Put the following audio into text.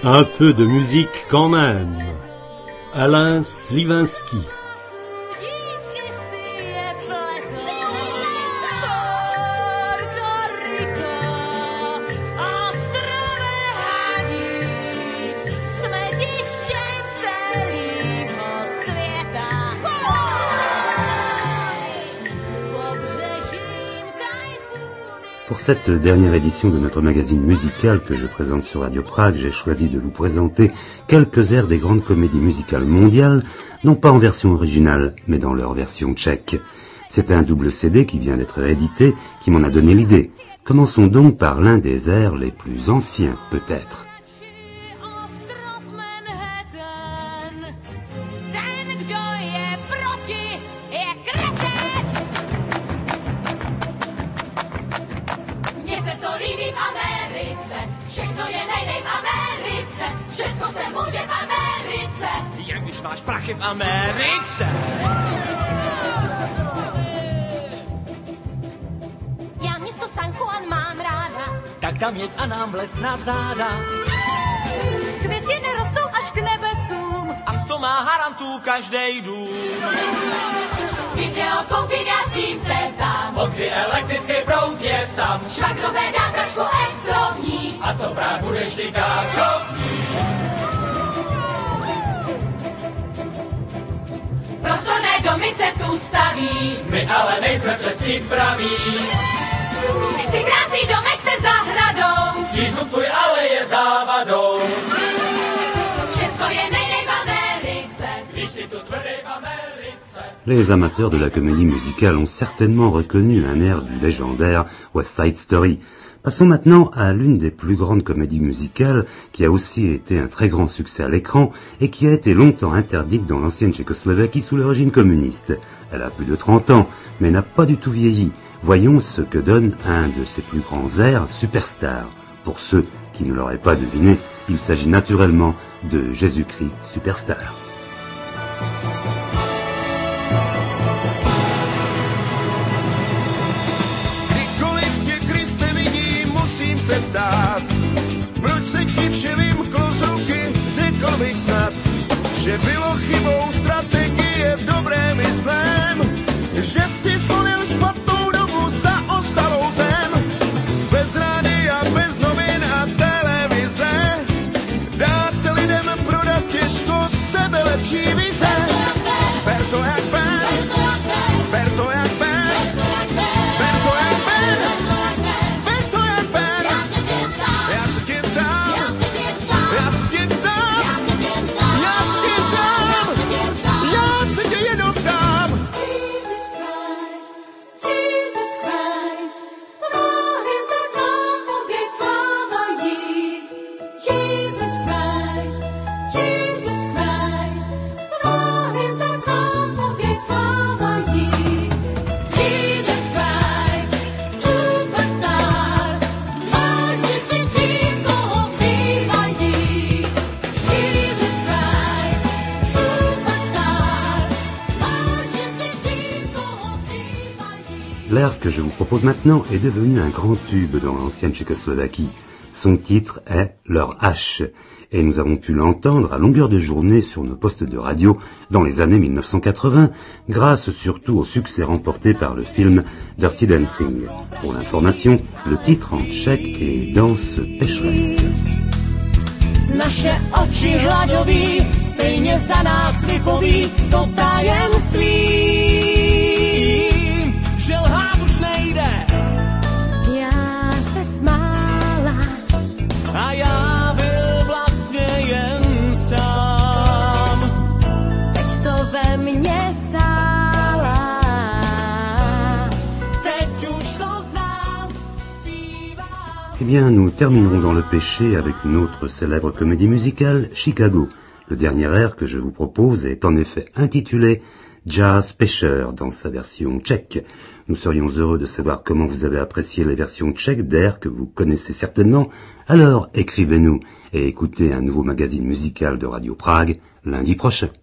Un peu de musique quand même. Alain Sliwinski. Pour cette dernière édition de notre magazine musical que je présente sur Radio Prague, j'ai choisi de vous présenter quelques airs des grandes comédies musicales mondiales, non pas en version originale, mais dans leur version tchèque. C'est un double CD qui vient d'être édité, qui m'en a donné l'idée. Commençons donc par l'un des airs les plus anciens, peut-être. Všechno je nejnej v Americe, všechno se může v Americe. Jak když máš prachy v Americe. Já město San Juan mám ráda. Tak tam jeď a nám vlez na záda. Květiny rostou až k nebesům. A 100 má harantů každej dům. Videokonfiguracím tam. Od kdy elektrický proud je tam. Švagrové dá pračku extrovní. A co brát budeš ty káčovní? Prostorné domy se tu staví. My ale nejsme přeci praví. Chci krásný domek se zahradou. Přízvuk tvůj ale je závadou. Všecko je nejnej v Americe. Když si tu tvrdý v Americe. Les amateurs de la comédie musicale ont certainement reconnu un air du légendaire West Side Story. Passons maintenant à l'une des plus grandes comédies musicales qui a aussi été un très grand succès à l'écran et qui a été longtemps interdite dans l'ancienne Tchécoslovaquie sous le régime communiste. Elle a plus de 30 ans, mais n'a pas du tout vieilli. Voyons ce que donne un de ses plus grands airs, Superstar. Pour ceux qui ne l'auraient pas deviné, il s'agit naturellement de Jésus-Christ Superstar. Se ptát, proč se ti vše vymklo z ruky, řekl bych snad, že bylo chybou strategie v dobrém i zlém, že si zvolil špatnou dobu za ostalou zem. Bez rádia, bez novin a televize, dá se lidem prodat těžko sebelepší vize. Ber to jak ber, ber to jak ber, ber to jak ber. L'air que je vous propose maintenant est devenu un grand tube dans l'ancienne Tchécoslovaquie. Son titre est Leur H, et nous avons pu l'entendre à longueur de journée sur nos postes de radio dans les années 1980, grâce surtout au succès remporté par le film Dirty Dancing. Pour l'information, le titre en tchèque est Danse pécheresse. Naše oči hladoví, stejně za nás vypoví to tajemství. Že lhát už nejde. Já se smála A já byl vlastně jen sám. teď to ve mně sála. Teď už to znám, zpívám. Eh bien, nous terminerons dans le péché avec une autre célèbre comédie musicale, Chicago. Le dernier air que je vous propose est en effet intitulé Jazz Pêcheur dans sa version tchèque. Nous serions heureux de savoir comment vous avez apprécié les versions tchèques d'airs que vous connaissez certainement. Alors écrivez-nous et écoutez un nouveau magazine musical de Radio Prague lundi prochain.